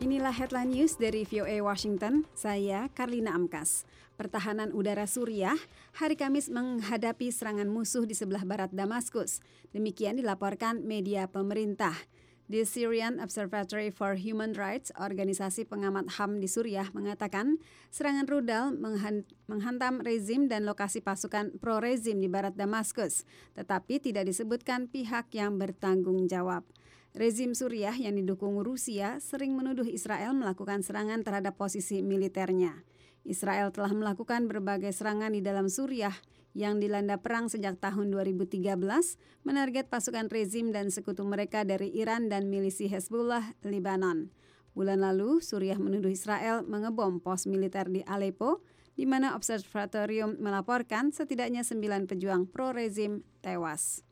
Inilah headline news dari VOA Washington, saya Karlina Amkas. Pertahanan udara Suriah hari Kamis menghadapi serangan musuh di sebelah barat Damaskus. Demikian dilaporkan media pemerintah. The Syrian Observatory for Human Rights, organisasi pengamat HAM di Suriah, mengatakan serangan rudal menghantam rezim dan lokasi pasukan pro-rezim di barat Damaskus, tetapi tidak disebutkan pihak yang bertanggung jawab. Rezim Suriah yang didukung Rusia sering menuduh Israel melakukan serangan terhadap posisi militernya. Israel telah melakukan berbagai serangan di dalam Suriah yang dilanda perang sejak tahun 2013, menarget pasukan rezim dan sekutu mereka dari Iran dan milisi Hezbollah, Lebanon. Bulan lalu, Suriah menuduh Israel mengebom pos militer di Aleppo, di mana observatorium melaporkan setidaknya 9 pejuang pro-rezim tewas.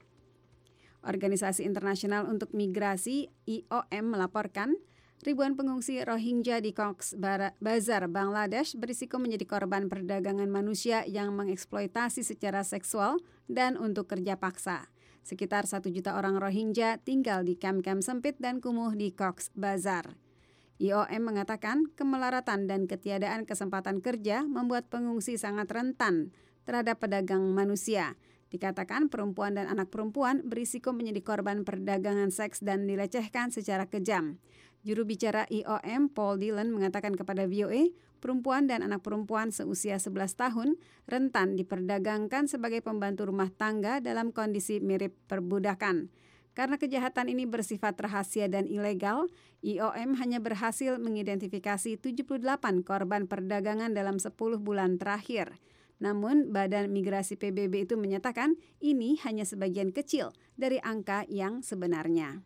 Organisasi Internasional untuk Migrasi IOM melaporkan ribuan pengungsi Rohingya di Cox's Bazar, Bangladesh berisiko menjadi korban perdagangan manusia yang mengeksploitasi secara seksual dan untuk kerja paksa. Sekitar 1 juta orang Rohingya tinggal di kamp-kamp sempit dan kumuh di Cox's Bazar. IOM mengatakan kemelaratan dan ketiadaan kesempatan kerja membuat pengungsi sangat rentan terhadap pedagang manusia. Dikatakan perempuan dan anak perempuan berisiko menjadi korban perdagangan seks dan dilecehkan secara kejam. Juru bicara IOM, Paul Dillon, mengatakan kepada VOA, perempuan dan anak perempuan seusia 11 tahun rentan diperdagangkan sebagai pembantu rumah tangga dalam kondisi mirip perbudakan. Karena kejahatan ini bersifat rahasia dan ilegal, IOM hanya berhasil mengidentifikasi 78 korban perdagangan dalam 10 bulan terakhir. Namun, Badan Migrasi PBB itu menyatakan ini hanya sebagian kecil dari angka yang sebenarnya.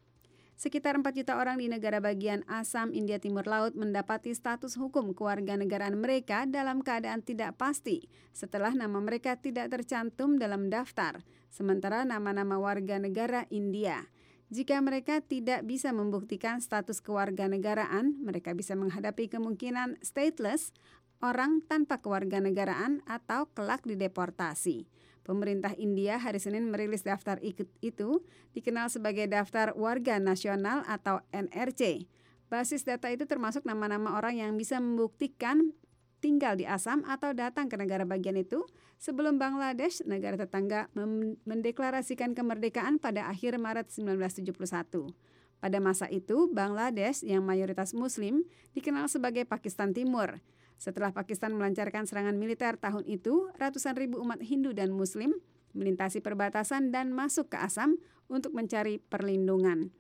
Sekitar 4 juta orang di negara bagian Assam, India Timur Laut mendapati status hukum kewarganegaraan mereka dalam keadaan tidak pasti setelah nama mereka tidak tercantum dalam daftar, sementara nama-nama warga negara India. Jika mereka tidak bisa membuktikan status kewarganegaraan, mereka bisa menghadapi kemungkinan stateless, orang tanpa kewarganegaraan atau kelak dideportasi. Pemerintah India hari Senin merilis daftar itu, dikenal sebagai Daftar Warga Nasional atau NRC. Basis data itu termasuk nama-nama orang yang bisa membuktikan tinggal di Assam atau datang ke negara bagian itu sebelum Bangladesh, negara tetangga, mendeklarasikan kemerdekaan pada akhir Maret 1971. Pada masa itu, Bangladesh yang mayoritas Muslim dikenal sebagai Pakistan Timur. Setelah Pakistan melancarkan serangan militer tahun itu, ratusan ribu umat Hindu dan Muslim melintasi perbatasan dan masuk ke Assam untuk mencari perlindungan.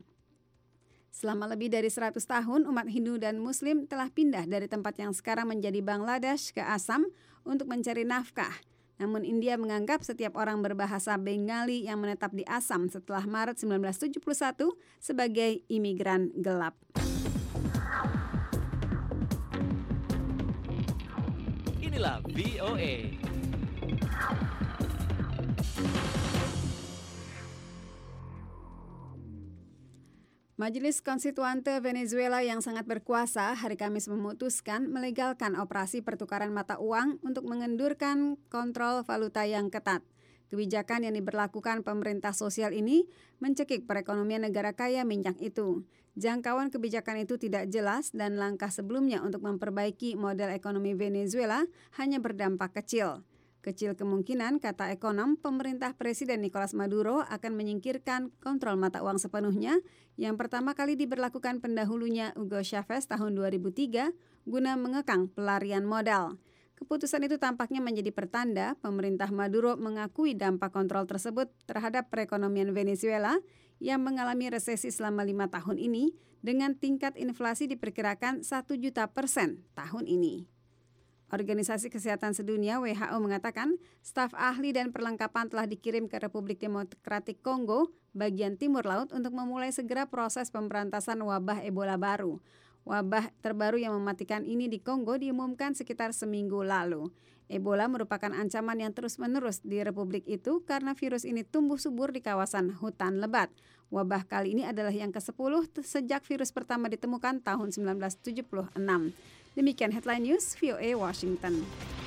Selama lebih dari 100 tahun, umat Hindu dan Muslim telah pindah dari tempat yang sekarang menjadi Bangladesh ke Assam untuk mencari nafkah. Namun India menganggap setiap orang berbahasa Bengali yang menetap di Assam setelah Maret 1971 sebagai imigran gelap. Inilah VOA. Majelis Konstituante Venezuela yang sangat berkuasa hari Kamis memutuskan melegalkan operasi pertukaran mata uang untuk mengendurkan kontrol valuta yang ketat. Kebijakan yang diberlakukan pemerintah sosial ini mencekik perekonomian negara kaya minyak itu. Jangkauan kebijakan itu tidak jelas dan langkah sebelumnya untuk memperbaiki model ekonomi Venezuela hanya berdampak kecil. Kecil kemungkinan, kata ekonom, pemerintah Presiden Nicolas Maduro akan menyingkirkan kontrol mata uang sepenuhnya yang pertama kali diberlakukan pendahulunya Hugo Chavez tahun 2003 guna mengekang pelarian modal. Keputusan itu tampaknya menjadi pertanda pemerintah Maduro mengakui dampak kontrol tersebut terhadap perekonomian Venezuela yang mengalami resesi selama 5 tahun ini dengan tingkat inflasi diperkirakan 1 juta % tahun ini. Organisasi Kesehatan Sedunia WHO mengatakan staf ahli dan perlengkapan telah dikirim ke Republik Demokratik Kongo bagian timur laut untuk memulai segera proses pemberantasan wabah Ebola baru. Wabah terbaru yang mematikan ini di Kongo diumumkan sekitar seminggu lalu. Ebola merupakan ancaman yang terus-menerus di republik itu karena virus ini tumbuh subur di kawasan hutan lebat. Wabah kali ini adalah yang ke-10 sejak virus pertama ditemukan tahun 1976. Demikian headline news VOA Washington.